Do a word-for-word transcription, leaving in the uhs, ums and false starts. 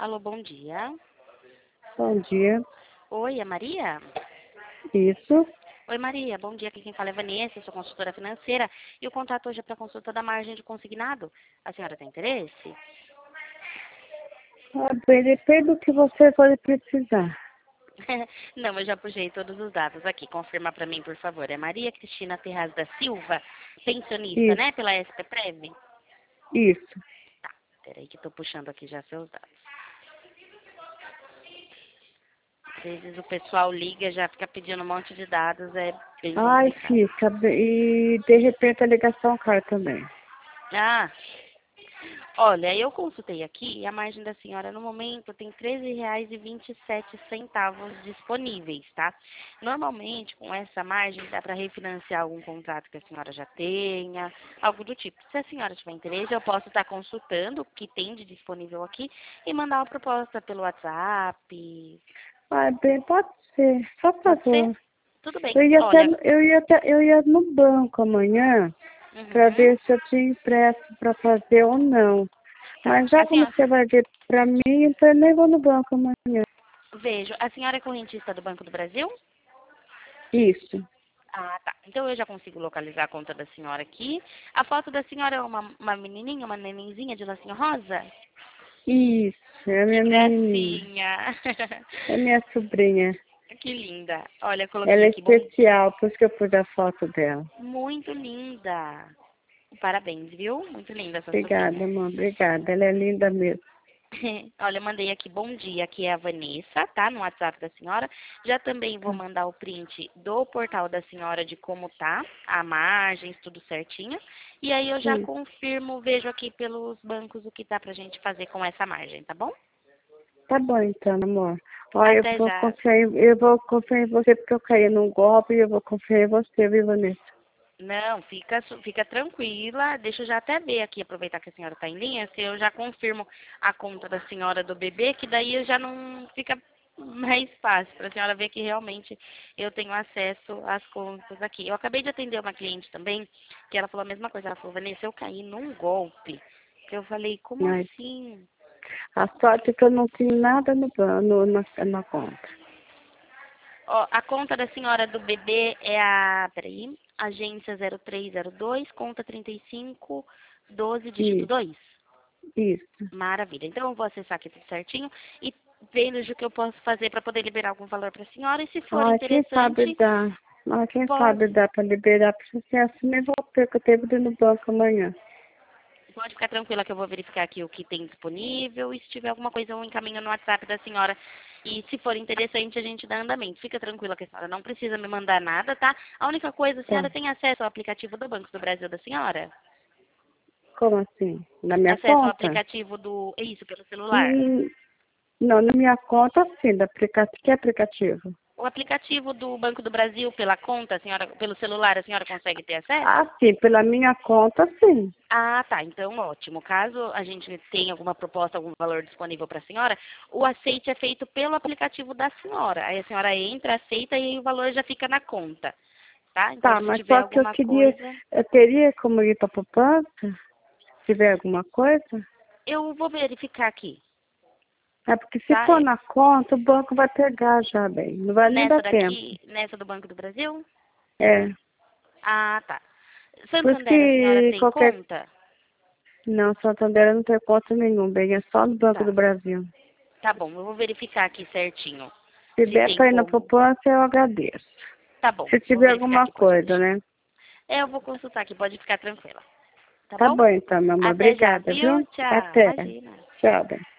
Alô, bom dia. Bom dia. Oi, é Maria? Isso. Oi, Maria. Bom dia. Aqui quem fala é Vanessa, eu sou consultora financeira. E o contato hoje é para consulta da margem de consignado. A senhora tem interesse? Ah, bem, depende do que você pode precisar. Não, eu já puxei todos os dados aqui. Confirma para mim, por favor. É Maria Cristina Terraz da Silva, pensionista, Isso, né? Pela S P Prev? isso. Tá, peraí que estou puxando aqui já seus dados. Às vezes o pessoal liga, já fica pedindo um monte de dados, é bem Ai, complicado. fica. bem- E de repente a ligação cai também. Ah, olha, eu consultei aqui e a margem da senhora no momento tem treze reais e vinte e sete centavos disponíveis, tá? Normalmente, com essa margem, dá para refinanciar algum contrato que a senhora já tenha, algo do tipo. Se a senhora tiver interesse, eu posso estar consultando o que tem de disponível aqui e mandar uma proposta pelo WhatsApp. Ai, bem, pode ser. Só por Pode ser? favor. Tudo bem. Eu ia, até, Olha, eu, ia até, eu ia no banco amanhã para uhum, ver se eu tinha impresso para fazer ou não. tá. Mas já A como senhora, você vai ver para mim, então eu nem vou no banco amanhã. vejo, a senhora é correntista do Banco do Brasil? Isso. Ah, tá. Então eu já consigo localizar a conta da senhora aqui. A foto da senhora é uma, uma menininha, uma nenenzinha de lacinho rosa? Isso. É a Que minha menininha. gracinha. É minha sobrinha. Que linda. Olha, eu coloquei Ela é aqui, bom, especial, por isso que eu pus a foto dela. muito linda. Parabéns, viu? Muito linda essa sobrinha. Obrigada, amor. Obrigada. Ela é linda mesmo. Olha, eu mandei aqui bom dia, que é a Vanessa, tá? No WhatsApp da senhora. Já também vou Tá, mandar o print do portal da senhora de como tá, a margem, tudo certinho. E aí eu já sim. confirmo, vejo aqui pelos bancos o que dá pra gente fazer com essa margem, tá bom? Tá bom então, amor. Olha, eu Até vou já. confiar em, eu vou confiar em você porque eu caí num golpe e eu vou confiar em você, viu, Vanessa? Não, fica, su- fica tranquila. Deixa eu já até ver aqui, aproveitar que a senhora está em linha, se eu já confirmo a conta da senhora do bebê, que daí eu já não fica mais fácil para a senhora ver que realmente eu tenho acesso às contas aqui. Eu acabei de atender uma cliente também, que ela falou a mesma coisa. Ela falou, Vanessa, eu caí num golpe. Eu falei, como Mas assim? a sorte é que eu não tinha nada no, ban- no, na, na conta. Ó, a conta da senhora do bebê é a, peraí, agência zero três zero dois, conta trinta e cinco, doze, dígito Isso, dois. isso. Maravilha. Então eu vou acessar aqui tudo certinho e vejo o que eu posso fazer para poder liberar algum valor para a senhora. E se for Ai, quem sabe interessante, dá. Ai, quem pode, sabe dá para liberar para você assim, nem vou ter que eu tenho que ir no banco amanhã. pode ficar tranquila que eu vou verificar aqui o que tem disponível e se tiver alguma coisa eu encaminho no WhatsApp da senhora. E se for interessante, a gente dá andamento. Fica tranquila que a senhora não precisa me mandar nada, tá? A única coisa, a Tá. senhora tem acesso ao aplicativo do Banco do Brasil da senhora? Como assim? Na minha Acesso ao conta? aplicativo do... É isso, pelo celular. Hum, não, na minha conta sim, da aplicativo. Que aplicativo? O aplicativo do Banco do Brasil pela conta, a senhora, pelo celular, a senhora consegue ter acesso? Ah, sim, pela minha conta, sim. Ah, tá. Então, ótimo. Caso a gente tenha alguma proposta, algum valor disponível para a senhora, o aceite é feito pelo aplicativo da senhora. Aí a senhora entra, aceita e aí o valor já fica na conta, tá? Então, Tá, se mas tiver só que eu alguma queria, coisa, eu teria como ir para poupança, se tiver alguma coisa? eu vou verificar aqui, É porque se tá? for É, na conta, o banco vai pegar já bem. Não vai nem dar Nessa tempo. daqui, nessa do Banco do Brasil? É. Ah, tá. Por isso Santander, a senhora que tem qualquer. conta? Não, Santander eu não tem conta nenhum, bem. É só no Banco do Tá. Brasil. Tá bom, eu vou verificar aqui certinho Se se der tem para ir na como. poupança, eu agradeço. Tá bom, Se vou tiver verificar alguma aqui, pode coisa, deixar. né? É, eu vou consultar aqui, pode ficar tranquila. Tá Tá bom? bom então, meu amor. Até já, Obrigada, viu? viu? Tchau. Até. Imagina. Tchau, bem.